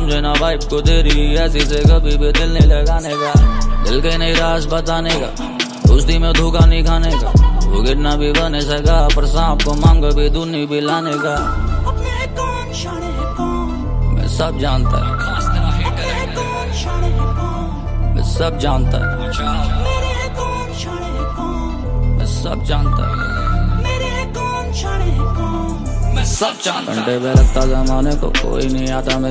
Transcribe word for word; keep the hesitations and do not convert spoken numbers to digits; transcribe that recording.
समझे ना वाइफ को तेरी ऐसी से कभी भी दिल नहीं लगाने का, दिल के नहीं राज बताने का, दोस्ती में धोखा नहीं खाने का। वो कितना भी बने सका पर सांप को मांग भी दूनी भी लाने का। मैं सब जानता है, मैं सब जानता है, मैं सब जानता है, मैं सब जानता है। घंटे पे लगता जमाने को कोई नहीं आता मेरे